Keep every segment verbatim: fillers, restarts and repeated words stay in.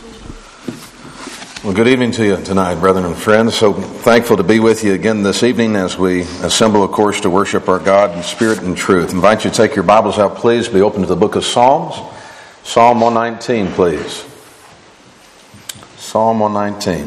Well, good evening to you tonight, brethren and friends. So thankful to be with you again this evening as we assemble, of course, to worship our God in spirit and truth. I invite you to take your Bibles out, please. Be open to the book of Psalms. Psalm one nineteen, please. Psalm one nineteen.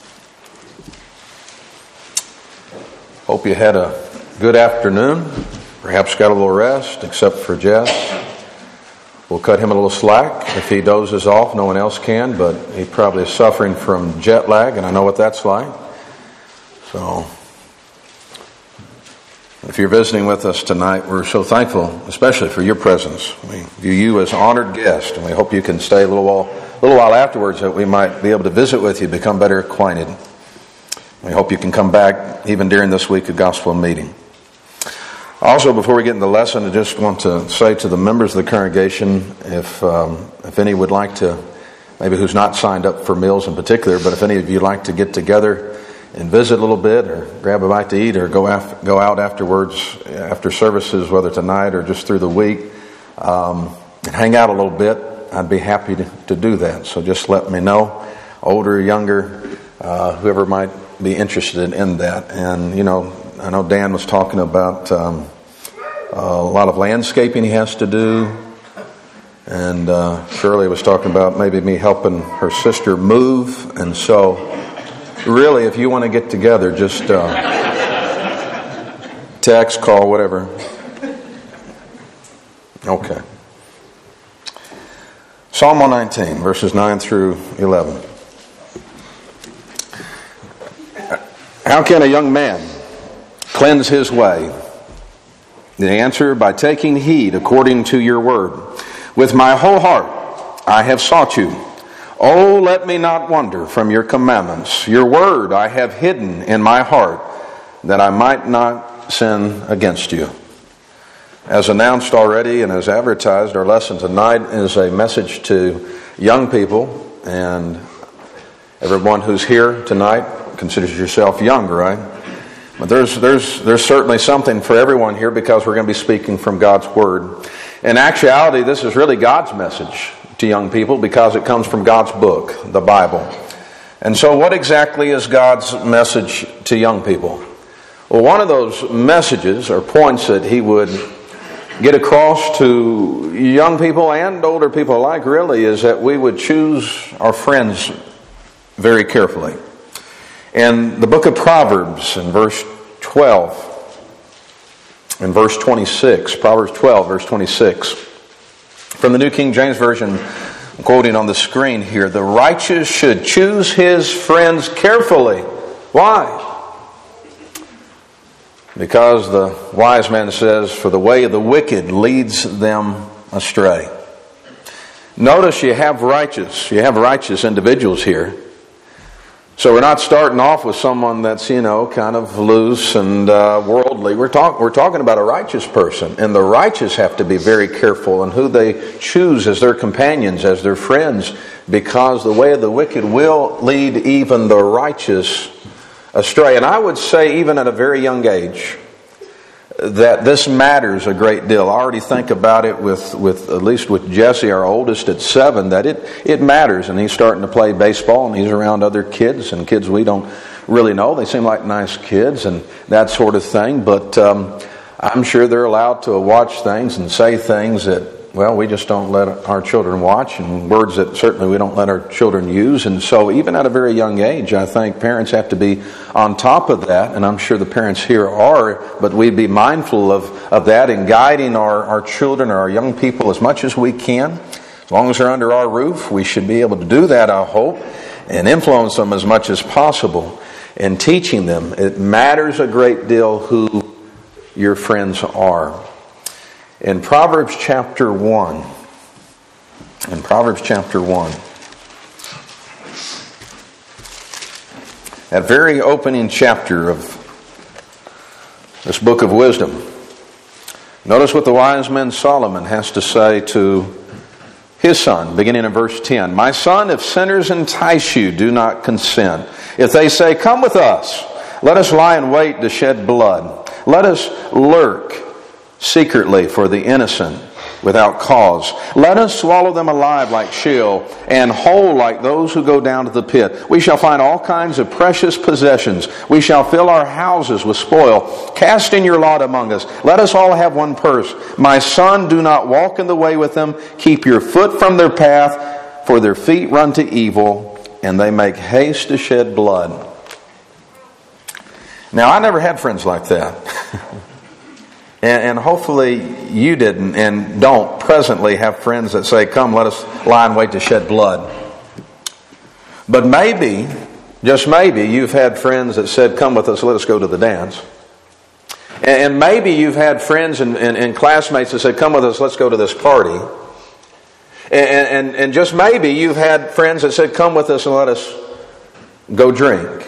Hope you had a good afternoon. Perhaps got a little rest, except for Jess. We'll cut him a little slack. If he dozes off, no one else can, but he probably is suffering from jet lag, and I know what that's like. So, if you're visiting with us tonight, we're so thankful, especially for your presence. We view you as an honored guest, and we hope you can stay a little while, a little while afterwards that we might be able to visit with you, become better acquainted. We hope you can come back even during this week of gospel meeting. Also, before we get into the lesson, I just want to say to the members of the congregation, if um, if any would like to, maybe who's not signed up for meals in particular, but if any of you like to get together and visit a little bit, or grab a bite to eat, or go af- go out afterwards, after services, whether tonight or just through the week, um, and hang out a little bit, I'd be happy to, to do that. So just let me know, older, younger, uh, whoever might be interested in that. And, you know, I know Dan was talking about um, a lot of landscaping he has to do, and uh, Shirley was talking about maybe me helping her sister move. And so, really, if you want to get together, just uh, text, call, whatever. Okay. Psalm one nineteen, verses nine through eleven. How can a young man cleanse his way? The answer, by taking heed according to your word. With my whole heart I have sought you. Oh, let me not wander from your commandments. Your word I have hidden in my heart, that I might not sin against you. As announced already and as advertised, our lesson tonight is a message to young people, and everyone who's here tonight considers yourself young, right? But there's there's there's certainly something for everyone here, because we're going to be speaking from God's Word. In actuality, this is really God's message to young people, because it comes from God's book, the Bible. And so what exactly is God's message to young people? Well, one of those messages or points that He would get across to young people and older people alike, really, is that we would choose our friends very carefully. In the book of Proverbs, in verse twelve, in verse twenty-six, Proverbs twelve, verse twenty-six, from the New King James Version, I'm quoting on the screen here, the righteous should choose his friends carefully. Why? Because the wise man says, for the way of the wicked leads them astray. Notice you have righteous, you have righteous individuals here. So we're not starting off with someone that's, you know, kind of loose and uh, worldly. We're, talk, we're talking about a righteous person. And the righteous have to be very careful in who they choose as their companions, as their friends, because the way of the wicked will lead even the righteous astray. And I would say even at a very young age that this matters a great deal. I already think about it with, with at least with Jesse, our oldest at seven, that it, it matters. And he's starting to play baseball, and he's around other kids and kids we don't really know. They seem like nice kids and that sort of thing. But um, I'm sure they're allowed to watch things and say things that, well, we just don't let our children watch, and words that certainly we don't let our children use. And so even at a very young age, I think parents have to be on top of that, and I'm sure the parents here are, but we'd be mindful of, of that in guiding our, our children or our young people as much as we can. As long as they're under our roof, we should be able to do that, I hope, and influence them as much as possible in teaching them. It matters a great deal who your friends are. In Proverbs chapter one, in Proverbs chapter one, that very opening chapter of this book of wisdom, notice what the wise man Solomon has to say to his son, beginning in verse ten. My son, if sinners entice you, do not consent. If they say, come with us, let us lie in wait to shed blood. Let us lurk secretly for the innocent without cause. Let us swallow them alive like Sheol, and whole like those who go down to the pit. We shall find all kinds of precious possessions. We shall fill our houses with spoil. Cast in your lot among us. Let us all have one purse. My son, do not walk in the way with them. Keep your foot from their path, for their feet run to evil, and they make haste to shed blood. Now, I never had friends like that. And, and hopefully you didn't and don't presently have friends that say, come, let us lie in wait to shed blood. But maybe, just maybe, you've had friends that said, come with us, let us go to the dance. And, and maybe you've had friends and, and, and classmates that said, come with us, let's go to this party. And, and, and just maybe you've had friends that said, come with us and let us go drink.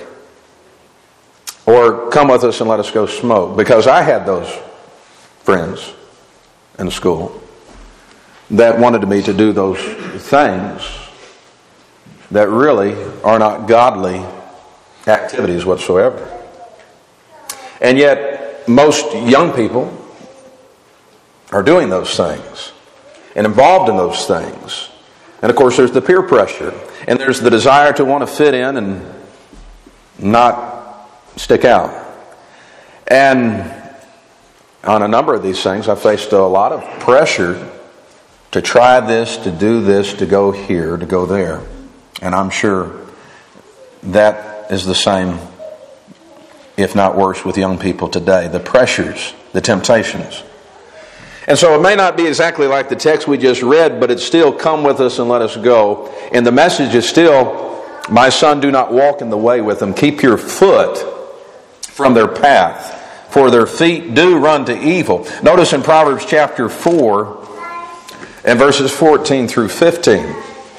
Or come with us and let us go smoke. Because I had those friends in school that wanted me to do those things that really are not godly activities whatsoever. And yet most young people are doing those things and involved in those things. And of course there's the peer pressure, and there's the desire to want to fit in and not stick out. And on a number of these things, I faced a lot of pressure to try this, to do this, to go here, to go there. And I'm sure that is the same, if not worse, with young people today. The pressures, the temptations. And so it may not be exactly like the text we just read, but it's still, come with us and let us go. And the message is still, my son, do not walk in the way with them. Keep your foot from their path, for their feet do run to evil. Notice in Proverbs chapter four and verses fourteen through fifteen.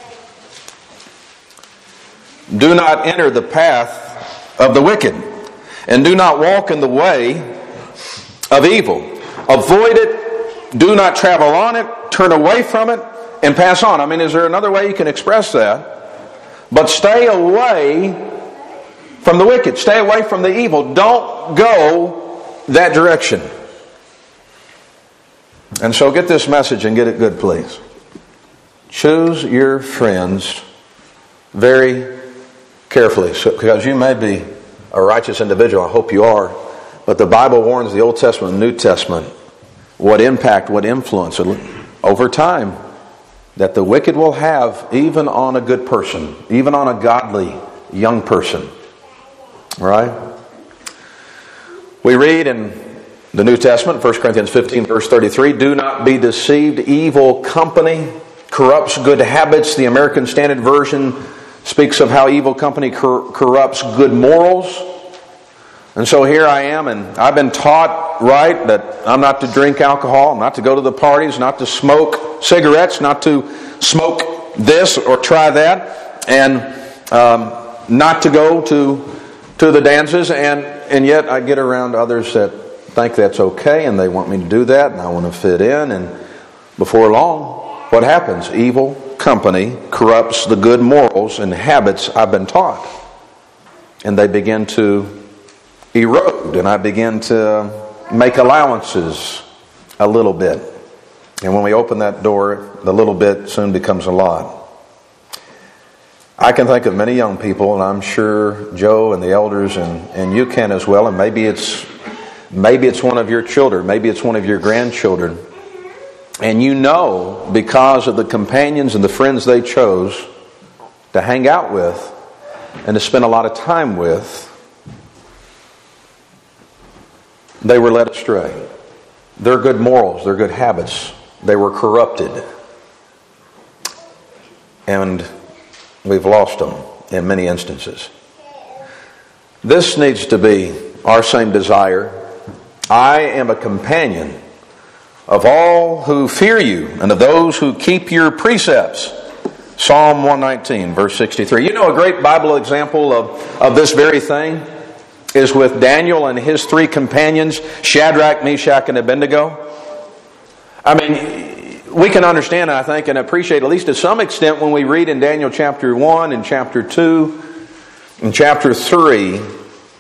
Do not enter the path of the wicked, and do not walk in the way of evil. Avoid it, do not travel on it, turn away from it, and pass on. I mean, is there another way you can express that? But stay away from the wicked. Stay away from the evil. Don't go that direction. And so get this message and get it good, please. Choose your friends very carefully, so, because you may be a righteous individual. I hope you are. But the Bible warns, the Old Testament and New Testament, what impact, what influence over time that the wicked will have even on a good person, even on a godly young person. Right? We read in the New Testament, First Corinthians fifteen, verse thirty-three, do not be deceived. Evil company corrupts good habits. The American Standard Version speaks of how evil company cor- corrupts good morals. And so here I am, and I've been taught, right, that I'm not to drink alcohol, not to go to the parties, not to smoke cigarettes, not to smoke this or try that, and um, not to go to to the dances, and, and yet I get around others that think that's okay, and they want me to do that, and I want to fit in, and before long, what happens? Evil company corrupts the good morals and habits I've been taught. And they begin to erode, and I begin to make allowances a little bit. And when we open that door, the little bit soon becomes a lot. I can think of many young people, and I'm sure Joe and the elders and, and you can as well, and maybe it's maybe it's one of your children, maybe it's one of your grandchildren, and you know, because of the companions and the friends they chose to hang out with and to spend a lot of time with, they were led astray. Their good morals, their good habits, they were corrupted. And we've lost them in many instances. This needs to be our same desire. I am a companion of all who fear you and of those who keep your precepts. Psalm one nineteen, verse sixty-three. You know, a great Bible example of, of this very thing is with Daniel and his three companions, Shadrach, Meshach, and Abednego. I mean, we can understand, I think, and appreciate, at least to some extent, when we read in Daniel chapter one and chapter two and chapter three,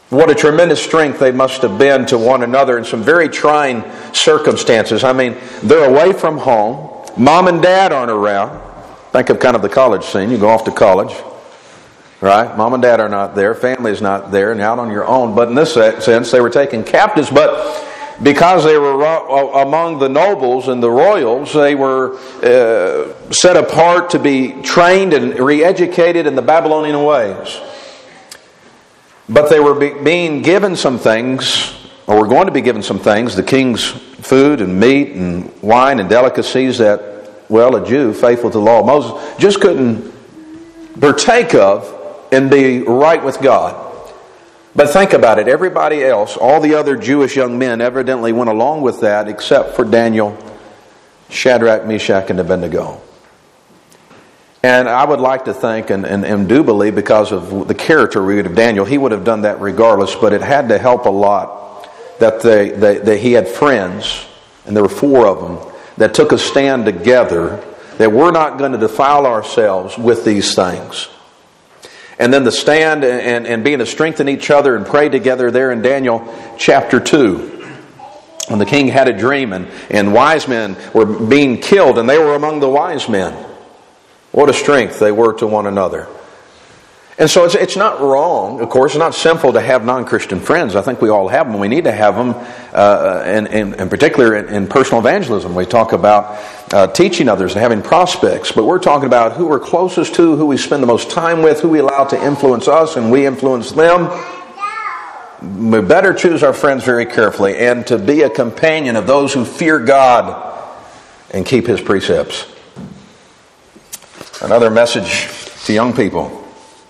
What a tremendous strength they must have been to one another in some very trying circumstances. I mean, they're away from home. Mom and dad aren't around. Think of kind of the college scene. You go off to college, right? Mom and dad are not there. Family's not there, and out on your own. But in this sense, they were taken captives. But because they were among the nobles and the royals, they were uh, set apart to be trained and re-educated in the Babylonian ways. But they were be, being given some things, or were going to be given some things, the king's food and meat and wine and delicacies that, well, a Jew faithful to the law of Moses just couldn't partake of and be right with God. But think about it. Everybody else, all the other Jewish young men evidently went along with that except for Daniel, Shadrach, Meshach, and Abednego. And I would like to think and, and, and do believe, because of the character we read of Daniel, he would have done that regardless, but it had to help a lot that, they, they, that he had friends, and there were four of them, that took a stand together that we're not going to defile ourselves with these things. And then the stand and, and, and being to strengthen each other and pray together there in Daniel chapter two. When the king had a dream and, and wise men were being killed, and they were among the wise men. What a strength they were to one another. And so it's, it's not wrong, of course, it's not sinful to have non-Christian friends. I think we all have them. We need to have them, uh, and in particular in, in personal evangelism. We talk about uh, teaching others and having prospects, but we're talking about who we're closest to, who we spend the most time with, who we allow to influence us, and we influence them. We better choose our friends very carefully, and to be a companion of those who fear God and keep His precepts. Another message to young people.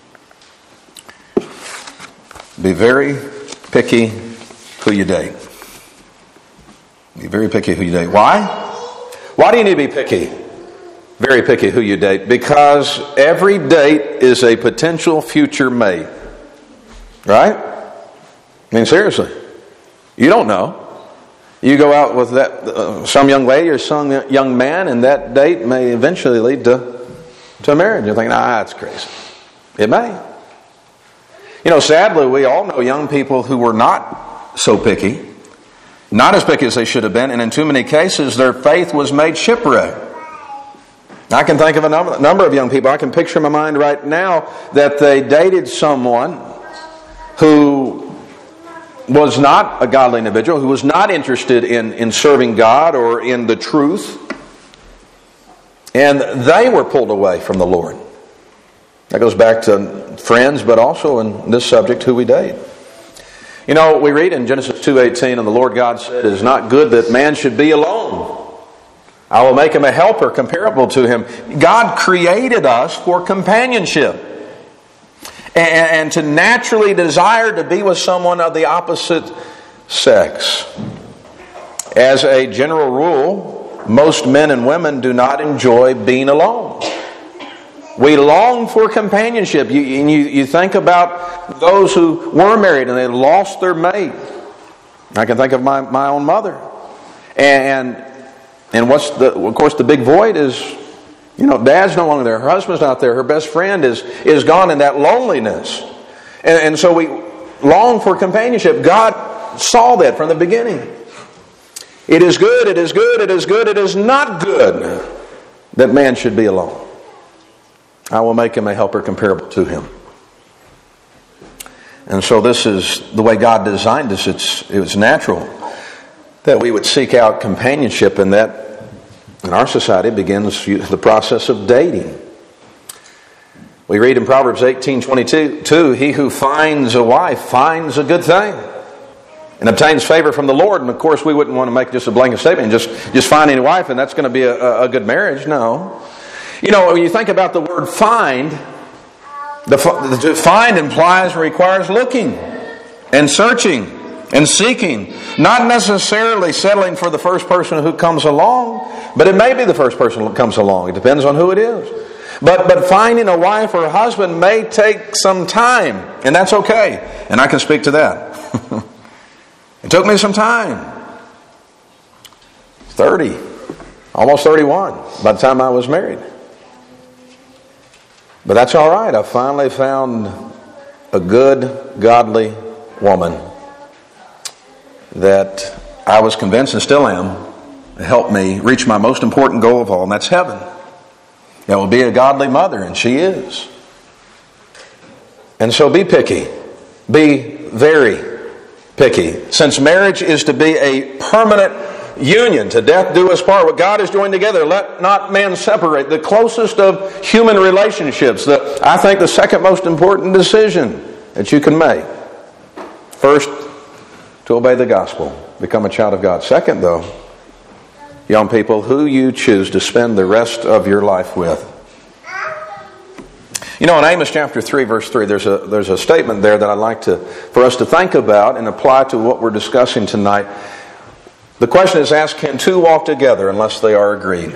Be very picky who you date. Be very picky who you date. Why? Why do you need to be picky? Very picky who you date. Because every date is a potential future mate. Right? I mean, seriously. You don't know. You go out with that uh, some young lady or some young man, and that date may eventually lead to, to a marriage. You're thinking, ah, that's crazy. It may. You know, sadly, we all know young people who were not so picky, not as picky as they should have been, and in too many cases, their faith was made shipwreck. I can think of a number, number of young people. I can picture in my mind right now that they dated someone who was not a godly individual, who was not interested in, in serving God or in the truth, and they were pulled away from the Lord. That goes back to friends, but also in this subject, who we date. You know, we read in Genesis two eighteen, and the Lord God said, "It is not good that man should be alone. I will make him a helper comparable to him." God created us for companionship and, and to naturally desire to be with someone of the opposite sex. As a general rule, most men and women do not enjoy being alone. We long for companionship. You, you, you think about those who were married and they lost their mate. I can think of my, my own mother. And and what's the of course the big void is, you know, dad's no longer there, her husband's not there, her best friend is is gone in that loneliness. And, and so we long for companionship. God saw that from the beginning. It is good, it is good, it is good, it is not good that man should be alone. I will make him a helper comparable to him. And so this is the way God designed us. It's, it was natural that we would seek out companionship, and that in our society begins the process of dating. We read in Proverbs eighteen twenty-two, "He who finds a wife finds a good thing and obtains favor from the Lord." And of course we wouldn't want to make just a blanket statement, just, just find any wife and that's going to be a, a good marriage. No. You know, when you think about the word find, the, the find implies and requires looking and searching and seeking. Not necessarily settling for the first person who comes along, but it may be the first person who comes along. It depends on who it is. But but finding a wife or a husband may take some time, and that's okay. And I can speak to that. It took me some time. thirty, almost thirty-one by the time I was married. But that's all right. I finally found a good, godly woman that I was convinced and still am helped me reach my most important goal of all, and that's heaven. That will be a godly mother, and she is. And so be picky. Be very picky. Since marriage is to be a permanent union, to death do us part, what God has joined together, let not man separate. The closest of human relationships. The, I think the second most important decision that you can make. First, to obey the gospel. Become a child of God. Second, though, young people, who you choose to spend the rest of your life with. You know, in Amos chapter three, verse three, there's a there's a statement there that I'd like to for us to think about and apply to what we're discussing tonight. The question is asked, can two walk together unless they are agreed?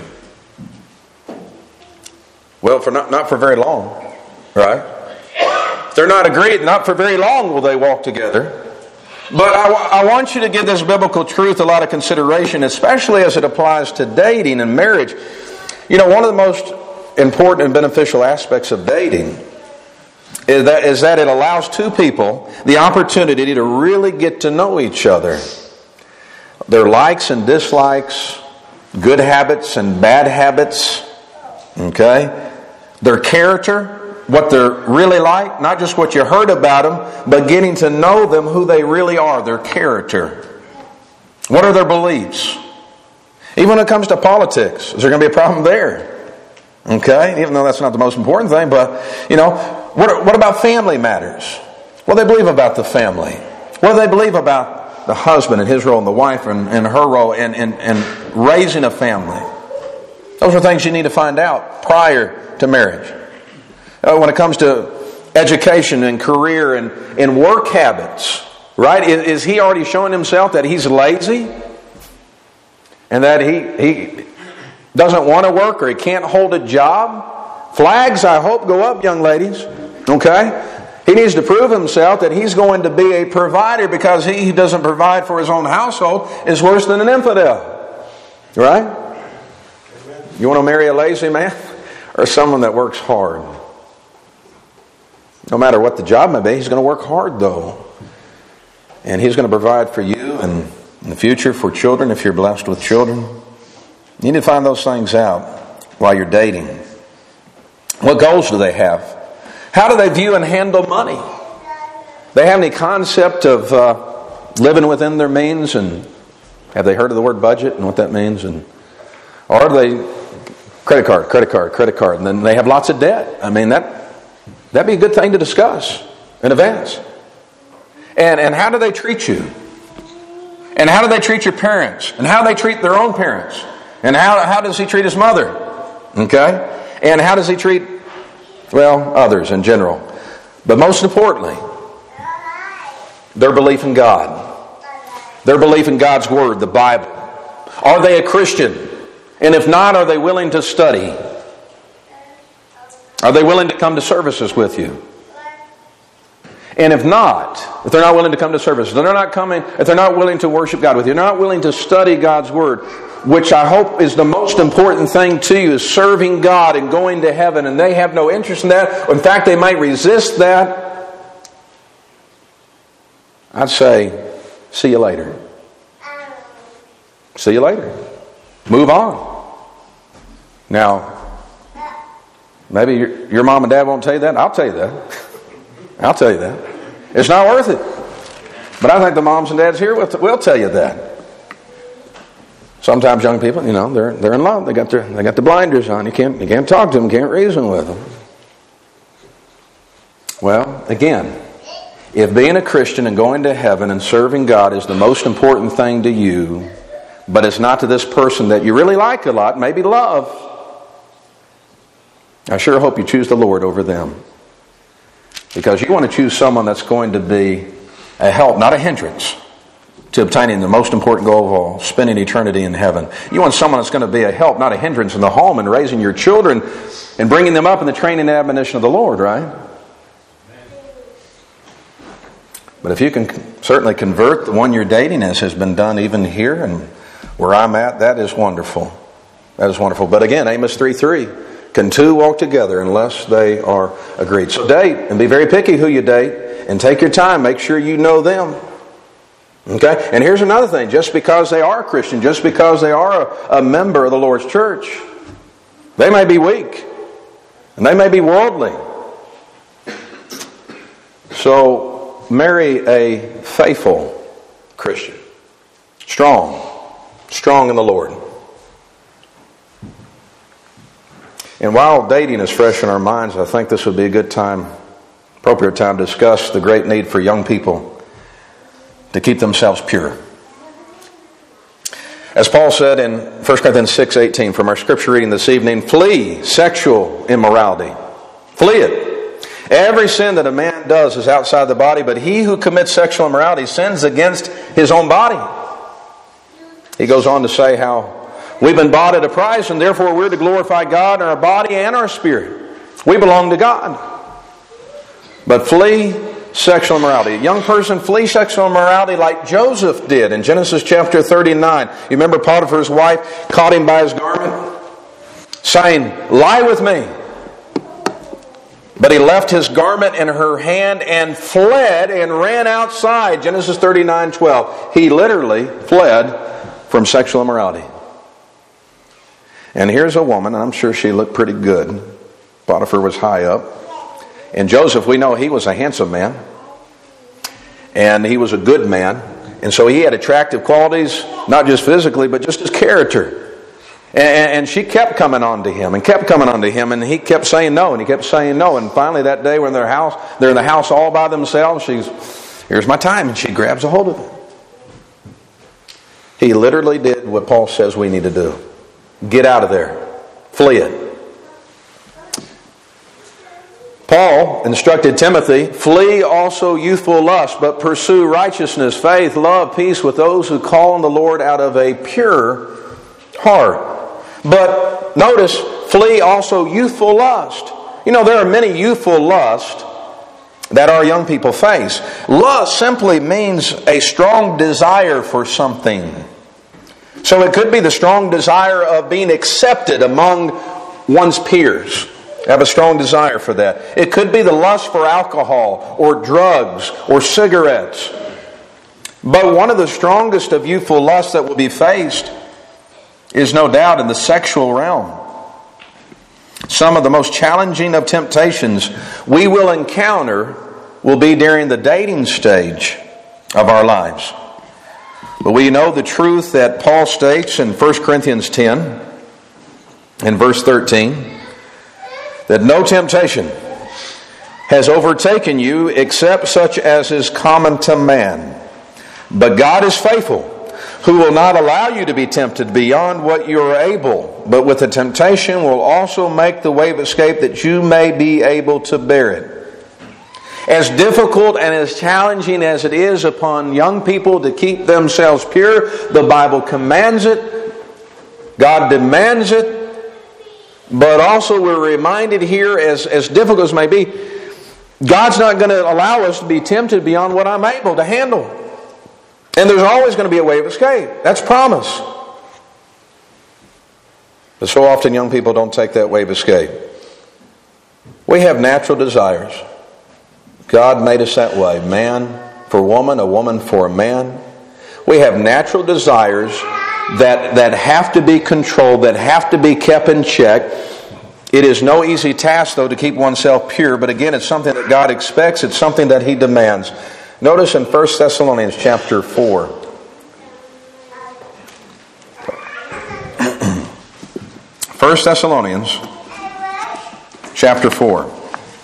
Well, for not, not for very long, right? If they're not agreed, not for very long will they walk together. But I, I want you to give this biblical truth a lot of consideration, especially as it applies to dating and marriage. You know, one of the most important and beneficial aspects of dating is that, is that it allows two people the opportunity to really get to know each other. Their likes and dislikes, good habits and bad habits, okay? Their character, what they're really like, not just what you heard about them, but getting to know them, who they really are, their character. What are their beliefs? Even when it comes to politics, is there going to be a problem there? Okay, even though that's not the most important thing, but, you know, what, what about family matters? What do they believe about the family? What do they believe about the husband and his role and the wife and, and her role in, in, in raising a family? Those are things you need to find out prior to marriage. Uh, when it comes to education and career and, and work habits, right? Is, is he already showing himself that he's lazy? And that he... he doesn't want to work or he can't hold a job? Flags, I hope, go up, young ladies. Okay? He needs to prove himself that he's going to be a provider, because he who doesn't provide for his own household is worse than an infidel. Right? You want to marry a lazy man or someone that works hard? No matter what the job may be, he's going to work hard though. And he's going to provide for you and in the future for children if you're blessed with children. You need to find those things out while you're dating. What goals do they have? How do they view and handle money? They have any concept of uh, living within their means? And have they heard of the word budget and what that means? And or are they credit card, credit card, credit card, and then they have lots of debt? I mean, that that'd be a good thing to discuss in advance. And and how do they treat you? And how do they treat your parents? And how do they treat their own parents? And how how does he treat his mother? Okay? And how does he treat, well, others in general? But most importantly, their belief in God. Their belief in God's Word, the Bible. Are they a Christian? And if not, are they willing to study? Are they willing to come to services with you? And if not, if they're not willing to come to services, if they're not coming, if they're not willing to worship God with you, they're not willing to study God's Word, which I hope is the most important thing to you, is serving God and going to heaven, and they have no interest in that, or in fact they might resist that, I'd say, see you later. See you later. Move on. Now, maybe your, your mom and dad won't tell you that. I'll tell you that. I'll tell you that. It's not worth it. But I think the moms and dads here will, will tell you that. Sometimes young people, you know, they're they're in love. They got their they got the blinders on. You can't you can't talk to them. Can't reason with them. Well, again, if being a Christian and going to heaven and serving God is the most important thing to you, but it's not to this person that you really like a lot, maybe love, I sure hope you choose the Lord over them. Because you want to choose someone that's going to be a help, not a hindrance, to obtaining the most important goal of all, spending eternity in heaven. You want someone that's going to be a help, not a hindrance in the home and raising your children and bringing them up in the training and admonition of the Lord, right? But if you can certainly convert the one you're dating, as has been done even here and where I'm at, that is wonderful. That is wonderful. But again, Amos three three, can two walk together unless they are agreed? So date, and be very picky who you date. and take your time. Make sure you know them. Okay? And here's another thing. Just because they are a Christian, just because they are a, a member of the Lord's church, they may be weak. And they may be worldly. So, marry a faithful Christian. Strong. Strong in the Lord. And while dating is fresh in our minds, I think this would be a good time, appropriate time to discuss the great need for young people to keep themselves pure. As Paul said in First Corinthians six eighteen from our scripture reading this evening, flee sexual immorality. Flee it. Every sin that a man does is outside the body, but he who commits sexual immorality sins against his own body. He goes on to say how we've been bought at a price, and therefore we're to glorify God in our body and our spirit. We belong to God. But flee sexual immorality. A young person, flee sexual immorality like Joseph did in Genesis chapter thirty-nine. You remember Potiphar's wife caught him by his garment, saying, "Lie with me." But he left his garment in her hand and fled and ran outside. Genesis thirty-nine twelve. He literally fled from sexual immorality. And here's a woman, and I'm sure she looked pretty good. Potiphar was high up. And Joseph, we know he was a handsome man. And he was a good man. And so he had attractive qualities, not just physically, but just his character. And, and she kept coming on to him and kept coming on to him. And he kept saying no, and he kept saying no. And finally that day when in their house, they're in the house all by themselves, she's, here's my time. And she grabs a hold of it. He literally did what Paul says we need to do. Get out of there. Flee it. Paul instructed Timothy, flee also youthful lust, but pursue righteousness, faith, love, peace with those who call on the Lord out of a pure heart. But notice, flee also youthful lust. You know, there are many youthful lusts that our young people face. Lust simply means a strong desire for something. So it could be the strong desire of being accepted among one's peers. Have a strong desire for that. It could be the lust for alcohol or drugs or cigarettes. But one of the strongest of youthful lusts that will be faced is no doubt in the sexual realm. Some of the most challenging of temptations we will encounter will be during the dating stage of our lives. But we know the truth that Paul states in First Corinthians ten, in verse thirteen, that no temptation has overtaken you except such as is common to man. But God is faithful, who will not allow you to be tempted beyond what you are able, but with the temptation will also make the way of escape that you may be able to bear it. As difficult and as challenging as it is upon young people to keep themselves pure, the Bible commands it, God demands it, but also we're reminded here, as, as difficult as it may be, God's not going to allow us to be tempted beyond what I'm able to handle. And there's always going to be a way of escape. That's promise. But so often young people don't take that way of escape. We have natural desires. God made us that way. Man for woman, a woman for a man. We have natural desires that, that have to be controlled, that have to be kept in check. It is no easy task, though, to keep oneself pure. But again, it's something that God expects. It's something that He demands. Notice in First Thessalonians chapter four. First Thessalonians chapter four.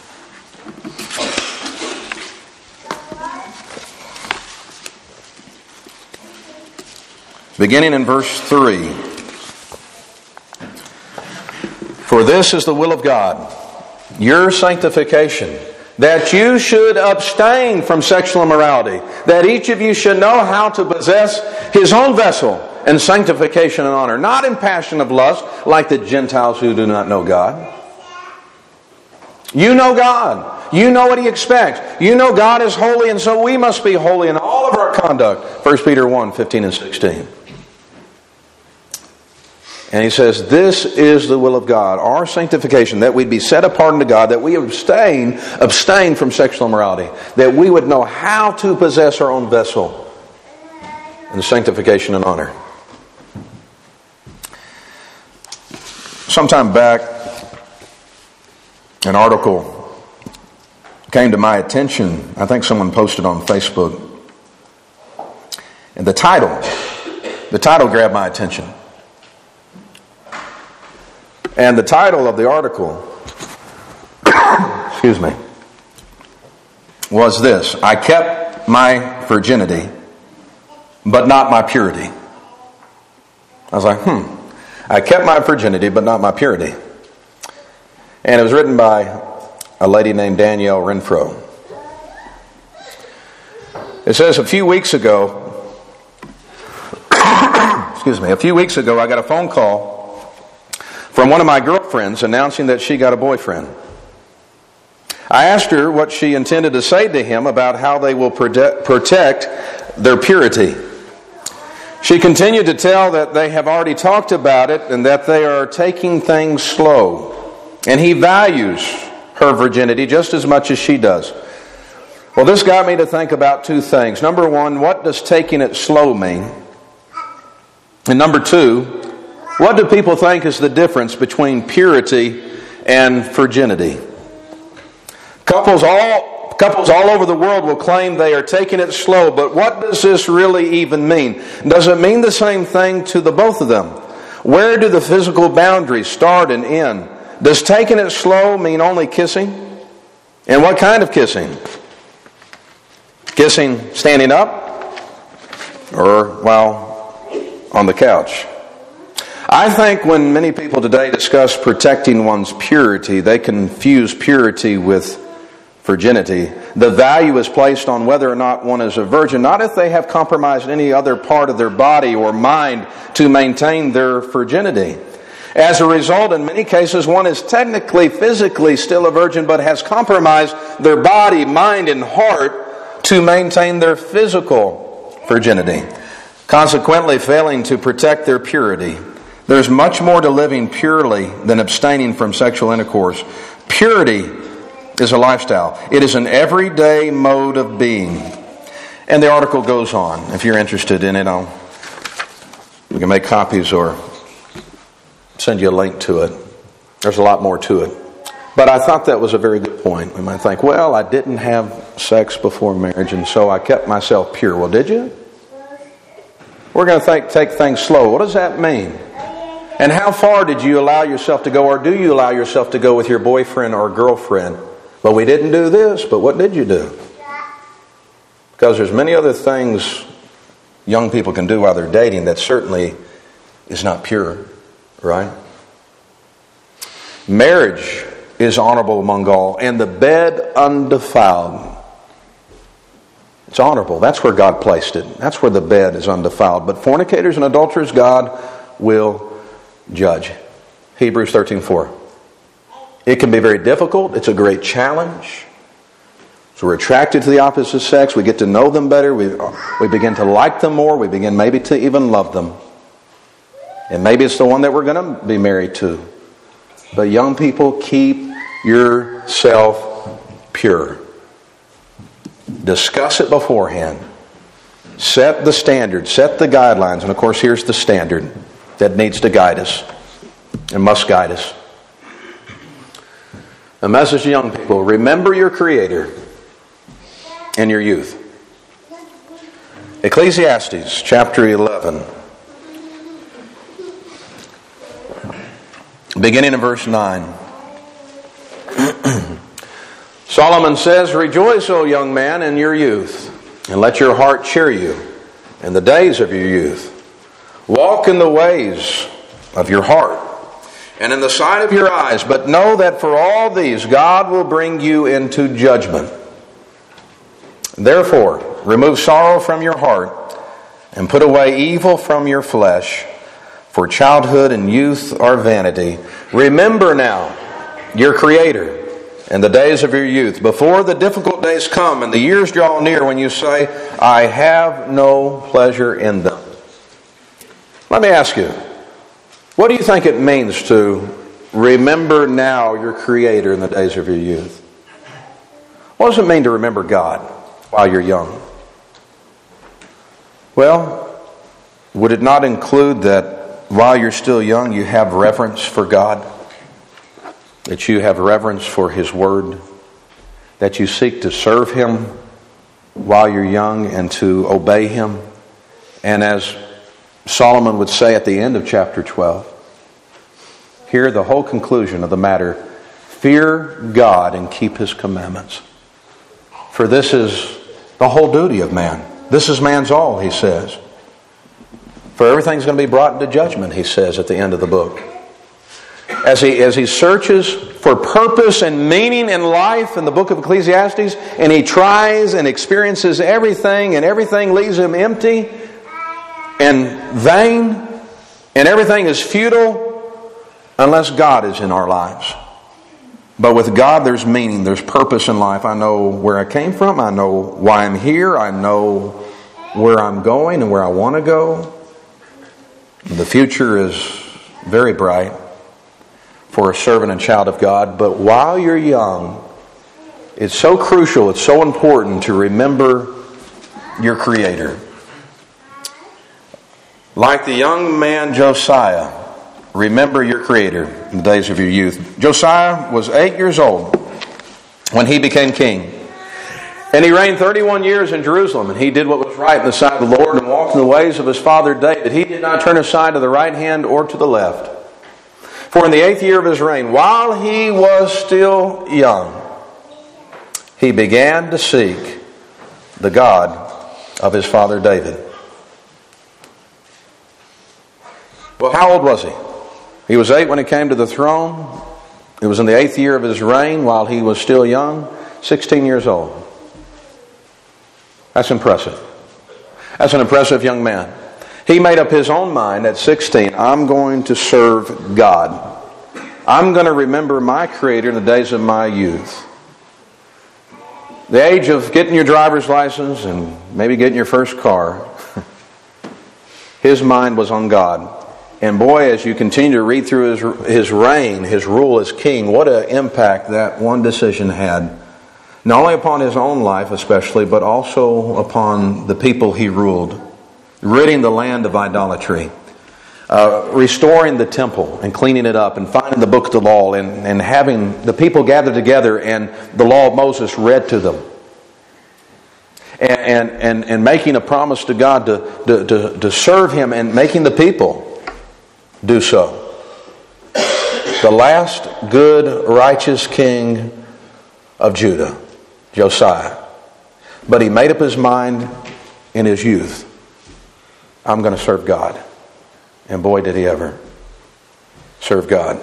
Beginning in verse three. For this is the will of God, your sanctification, that you should abstain from sexual immorality, that each of you should know how to possess his own vessel in sanctification and honor, not in passion of lust, like the Gentiles who do not know God. You know God. You know what He expects. You know God is holy, and so we must be holy in all of our conduct. First Peter one, fifteen and sixteen. And he says, this is the will of God, our sanctification, that we'd be set apart unto God, that we abstain, abstain from sexual immorality, that we would know how to possess our own vessel in sanctification and honor. Sometime back, an article came to my attention. I think someone posted on Facebook. And the title, the title grabbed my attention. And the title of the article, excuse me, was this: I kept my virginity, but not my purity. I was like, hmm. I kept my virginity, but not my purity. And it was written by a lady named Danielle Renfro. It says, a few weeks ago, excuse me, a few weeks ago, I got a phone call from one of my girlfriends announcing that she got a boyfriend. I asked her what she intended to say to him about how they will protect their purity. She continued to tell that they have already talked about it and that they are taking things slow. And he values her virginity just as much as she does. Well, this got me to think about two things. Number one, what does taking it slow mean? And number two, what do people think is the difference between purity and virginity? Couples all Couples all over the world will claim they are taking it slow, but what does this really even mean? Does it mean the same thing to the both of them? Where do the physical boundaries start and end? Does taking it slow mean only kissing? And what kind of kissing? Kissing standing up? Or while on the couch? I think when many people today discuss protecting one's purity, they confuse purity with virginity. The value is placed on whether or not one is a virgin, not if they have compromised any other part of their body or mind to maintain their virginity. As a result, in many cases, one is technically, physically still a virgin, but has compromised their body, mind, and heart to maintain their physical virginity, consequently failing to protect their purity. There's much more to living purely than abstaining from sexual intercourse. Purity is a lifestyle. It is an everyday mode of being. And the article goes on. If you're interested in it, I'll, we can make copies or send you a link to it. There's a lot more to it. But I thought that was a very good point. We might think, well, I didn't have sex before marriage, and so I kept myself pure. Well, did you? We're going to think, take things slow. What does that mean? And how far did you allow yourself to go, or do you allow yourself to go with your boyfriend or girlfriend? Well, we didn't do this, but what did you do? Because there's many other things young people can do while they're dating that certainly is not pure, right? Marriage is honorable among all, and the bed undefiled. It's honorable. That's where God placed it. That's where the bed is undefiled. But fornicators and adulterers, God will judge. Hebrews thirteen four. It can be very difficult. It's a great challenge. So we're attracted to the opposite sex. We get to know them better. We, we begin to like them more. We begin maybe to even love them. And maybe it's the one that we're going to be married to. But young people, keep yourself pure. Discuss it beforehand. Set the standard. Set the guidelines. And of course, here's the standard that needs to guide us and must guide us. A message to young people: remember your Creator in your youth. Ecclesiastes chapter eleven, beginning in verse nine. Solomon says, "Rejoice, O young man, in your youth, and let your heart cheer you in the days of your youth. Walk in the ways of your heart, and in the sight of your eyes, but know that for all these God will bring you into judgment. Therefore, remove sorrow from your heart, and put away evil from your flesh, for childhood and youth are vanity. Remember now your Creator in the days of your youth, before the difficult days come and the years draw near when you say, I have no pleasure in them." Let me ask you, What do you think it means to remember now your Creator in the days of your youth? What does it mean to remember God while you're young? Well, would it not include that while you're still young you have reverence for God? That you have reverence for His Word? That you seek to serve Him while you're young and to obey Him? And as Solomon would say at the end of chapter twelve, hear the whole conclusion of the matter: fear God and keep His commandments. For this is the whole duty of man. This is man's all, he says. For everything's going to be brought into judgment, he says at the end of the book. As he, as he searches for purpose and meaning in life in the book of Ecclesiastes, and he tries and experiences everything, and everything leaves him empty and vain, and everything is futile unless God is in our lives. But with God there's meaning, there's purpose in life. I know where I came from, I know why I'm here, I know where I'm going and where I want to go. The future is very bright for a servant and child of God. But while you're young, it's so crucial, it's so important to remember your Creator. Like the young man Josiah, remember your Creator in the days of your youth. Josiah was eight years old when he became king. And he reigned thirty-one years in Jerusalem, and he did what was right in the sight of the Lord and walked in the ways of his father David. He did not turn aside to the right hand or to the left. For in the eighth year of his reign, while he was still young, he began to seek the God of his father David. Well, how old was he? He was eight when he came to the throne. It was in the eighth year of his reign while he was still young, sixteen years old. That's impressive. That's an impressive young man. He made up his own mind at sixteen, I'm going to serve God. I'm going to remember my Creator in the days of my youth. The age of getting your driver's license and maybe getting your first car, his mind was on God. And boy, as you continue to read through his, his reign, his rule as king, what an impact that one decision had. Not only upon his own life especially, but also upon the people he ruled. Ridding the land of idolatry. Uh, restoring the temple and cleaning it up and finding the book of the law and, and having the people gather together and the law of Moses read to them. And, and, and, and making a promise to God to, to, to, to serve Him and making the people do so. The last good, righteous king of Judah, Josiah. But he made up his mind in his youth, I'm going to serve God. And boy, did he ever serve God.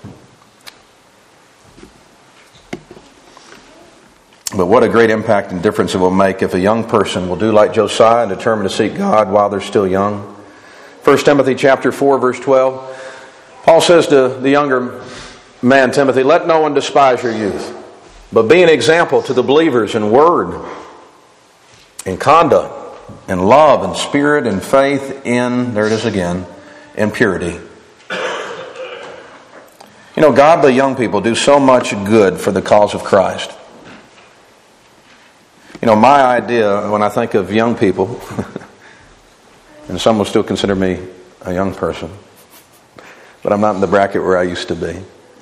But what a great impact and difference it will make if a young person will do like Josiah and determine to seek God while they're still young. First Timothy chapter four, verse twelve. Paul says to the younger man, Timothy, let no one despise your youth, but be an example to the believers in word, in conduct, in love, in spirit, in faith, in, there it is again, in purity. You know, godly young people do so much good for the cause of Christ. You know, my idea when I think of young people, and some will still consider me a young person, but I'm not in the bracket where I used to be.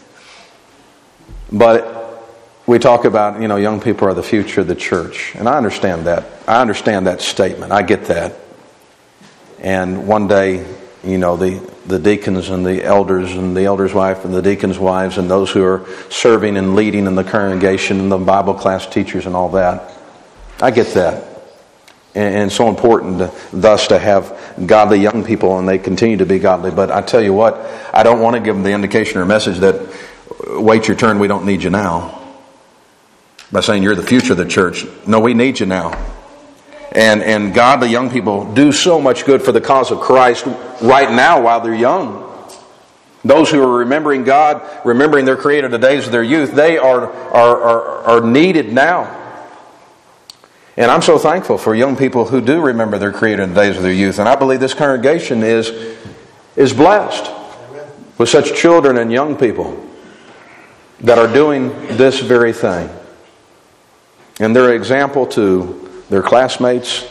But we talk about, you know, young people are the future of the church. And I understand that. I understand that statement. I get that. And one day, you know, the, the deacons and the elders and the elder's wife and the deacon's wives and those who are serving and leading in the congregation and the Bible class teachers and all that. I get that. And it's so important to, thus to have godly young people, and they continue to be godly. But I tell you what, I don't want to give them the indication or message that wait your turn, we don't need you now. By saying you're the future of the church. No, we need you now. And and godly young people do so much good for the cause of Christ right now while they're young. Those who are remembering God, remembering their Creator in the days of their youth, they are are are, are needed now. And I'm so thankful for young people who do remember their Creator in the days of their youth. And I believe this congregation is, is blessed. with such children and young people that are doing this very thing. And they're an example to their classmates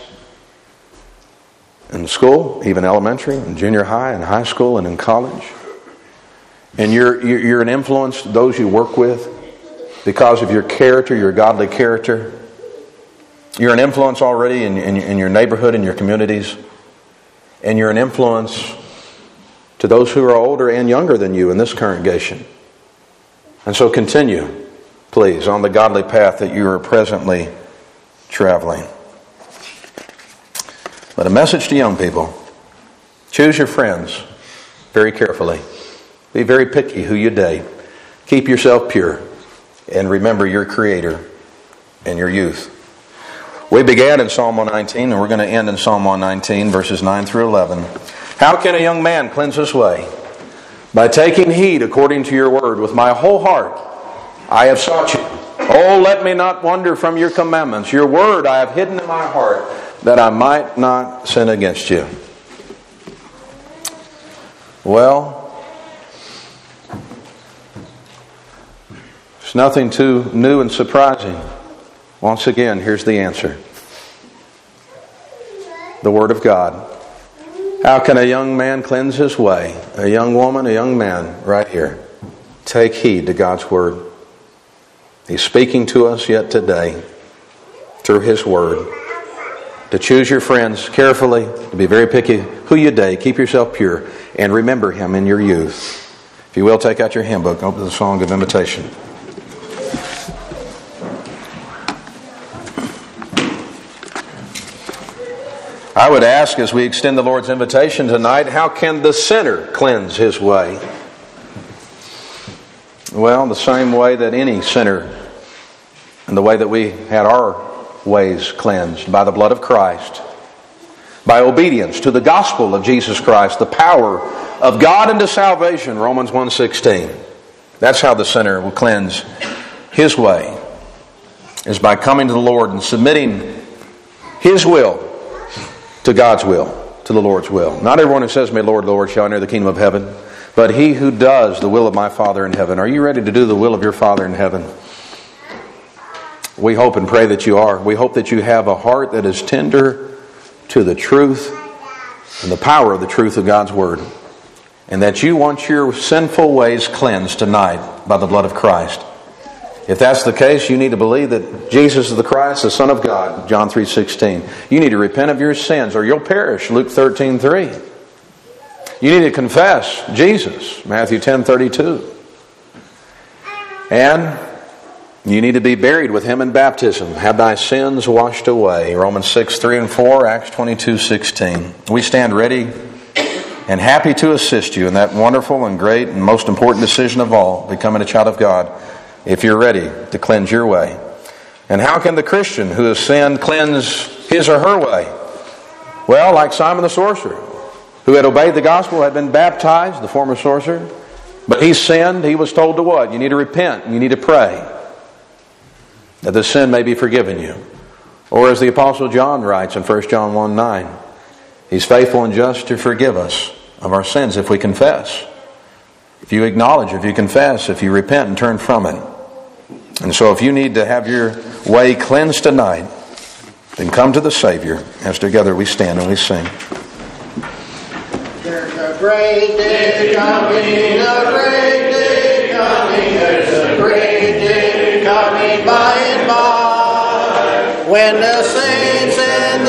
in school, even elementary and junior high and high school and in college. And you're, you're an influence to those you work with because of your character, your godly character. You're an influence already in, in, in your neighborhood, in your communities. And you're an influence to those who are older and younger than you in this congregation. And so continue, please, on the godly path that you are presently traveling. But a message to young people: choose your friends very carefully. Be very picky who you date. Keep yourself pure. And remember your Creator in your youth. We began in Psalm one nineteen, and we're going to end in Psalm one nineteen, verses nine through eleven. How can a young man cleanse his way? By taking heed according to your word. With my whole heart I have sought you. Oh, let me not wander from your commandments. Your word I have hidden in my heart, that I might not sin against you. Well, it's nothing too new and surprising. Once again, here's the answer. The Word of God. How can a young man cleanse his way? A young woman, a young man, right here. Take heed to God's Word. He's speaking to us yet today through His Word. To choose your friends carefully, to be very picky who you date, keep yourself pure, and remember Him in your youth. If you will, take out your hymn book and open the song of invitation. I would ask, as we extend the Lord's invitation tonight, how can the sinner cleanse his way? Well, the same way that any sinner, and the way that we had our ways cleansed, by the blood of Christ, by obedience to the gospel of Jesus Christ, the power of God unto salvation, Romans one sixteen. That's how the sinner will cleanse his way, is by coming to the Lord and submitting His will to God's will, to the Lord's will. Not everyone who says to me, Lord, Lord, shall enter the kingdom of heaven, but he who does the will of my Father in heaven. Are you ready to do the will of your Father in heaven? We hope and pray that you are. We hope that you have a heart that is tender to the truth and the power of the truth of God's Word, and that you want your sinful ways cleansed tonight by the blood of Christ. If that's the case, you need to believe that Jesus is the Christ, the Son of God, John three sixteen. You need to repent of your sins or you'll perish, Luke thirteen three. You need to confess Jesus, Matthew ten thirty-two. And you need to be buried with Him in baptism. Have thy sins washed away, Romans six three and four, Acts twenty-two sixteen. We stand ready and happy to assist you in that wonderful and great and most important decision of all, becoming a child of God, if you're ready to cleanse your way. And how can the Christian who has sinned cleanse his or her way? Well, like Simon the sorcerer, who had obeyed the gospel, had been baptized, the former sorcerer, but he sinned. He was told to what? You need to repent, you need to pray, that the sin may be forgiven you. Or as the Apostle John writes in First John one nine, He's faithful and just to forgive us of our sins if we confess. If you acknowledge, if you confess, if you repent and turn from it. And so if you need to have your way cleansed tonight, then come to the Savior as together we stand and we sing. There's a great day coming, a great day coming, there's a great day coming by and by, when the saints